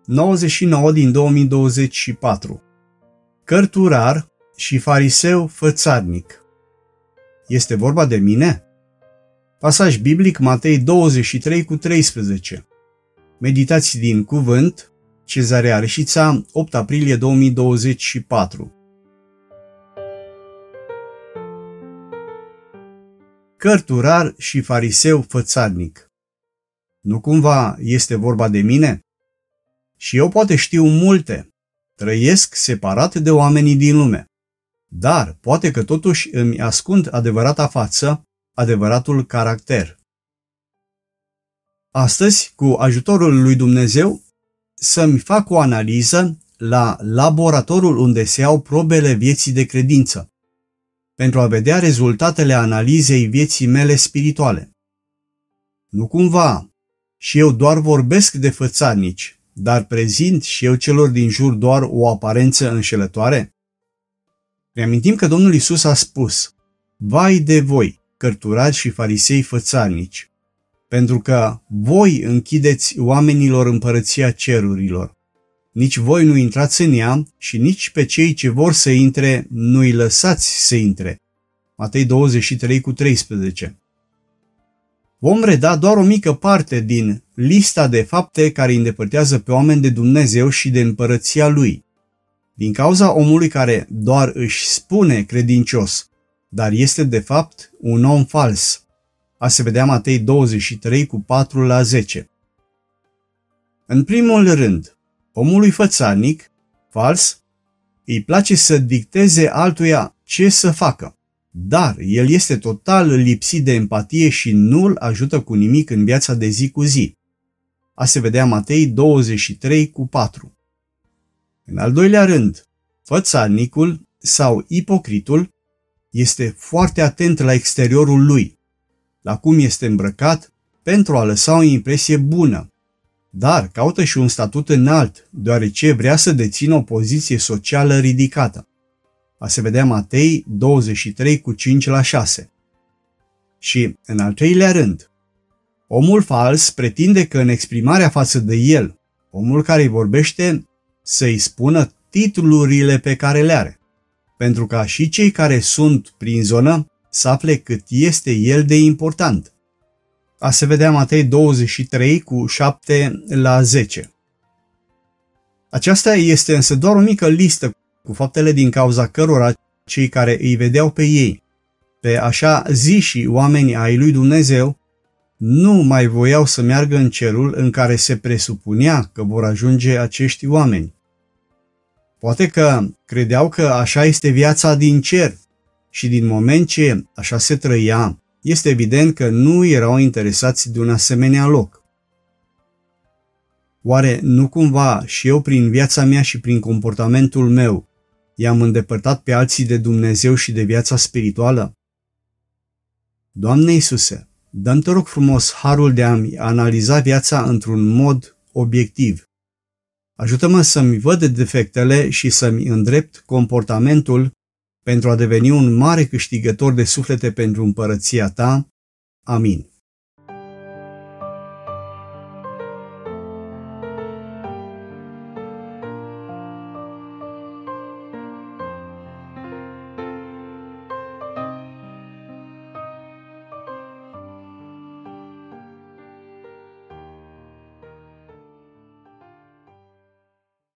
99 din 2024. Cărturar și fariseu fățarnic. Este vorba de mine? Pasaj biblic Matei 23:13. Meditații din cuvânt, Cezarea Reșița, 8 aprilie 2024. Cărturar și fariseu fățarnic. Nu cumva este vorba de mine? Și eu poate știu multe. Trăiesc separat de oamenii din lume. Dar poate că totuși îmi ascund adevărata față, adevăratul caracter. Astăzi, cu ajutorul lui Dumnezeu, să-mi fac o analiză la laboratorul unde se iau probele vieții de credință, pentru a vedea rezultatele analizei vieții mele spirituale. Nu cumva, și eu doar vorbesc de fățarnici, dar prezint și eu celor din jur doar o aparență înșelătoare? Reamintim că Domnul Iisus a spus: vai de voi, cărturari și farisei fățarnici, pentru că voi închideți oamenilor împărăția cerurilor. Nici voi nu intrați în ea și nici pe cei ce vor să intre nu-i lăsați să intre. Matei 23:13. Vom reda doar o mică parte din lista de fapte care îi îndepărtează pe oameni de Dumnezeu și de împărăția Lui. Din cauza omului care doar își spune credincios, dar este de fapt un om fals. A se vedea Matei 23:4-10. În primul rând, omului fățarnic, fals, îi place să dicteze altuia ce să facă, dar el este total lipsit de empatie și nu îl ajută cu nimic în viața de zi cu zi. A se vedea Matei 23:4. În al doilea rând, fățarnicul sau ipocritul este foarte atent la exteriorul lui, la cum este îmbrăcat, pentru a lăsa o impresie bună, dar caută și un statut înalt, deoarece vrea să dețină o poziție socială ridicată. A se vedea Matei 23:5-6. Și, în al treilea rând, omul fals pretinde că în exprimarea față de el, omul care îi vorbește să-i spună titlurile pe care le are, pentru ca și cei care sunt prin zonă să afle cât este el de important. A se vedea Matei 23:7-10. Aceasta este însă doar o mică listă cu faptele din cauza cărora cei care îi vedeau pe ei, pe așa ziși oameni ai lui Dumnezeu, nu mai voiau să meargă în cerul în care se presupunea că vor ajunge acești oameni. Poate că credeau că așa este viața din cer și din moment ce așa se trăia, este evident că nu erau interesați de un asemenea loc. Oare nu cumva și eu prin viața mea și prin comportamentul meu i-am îndepărtat pe alții de Dumnezeu și de viața spirituală? Doamne Iisuse, dă-mi te rog frumos harul de a-mi analiza viața într-un mod obiectiv. Ajută-mă să-mi văd defectele și să-mi îndrept comportamentul pentru a deveni un mare câștigător de suflete pentru împărăția Ta. Amin.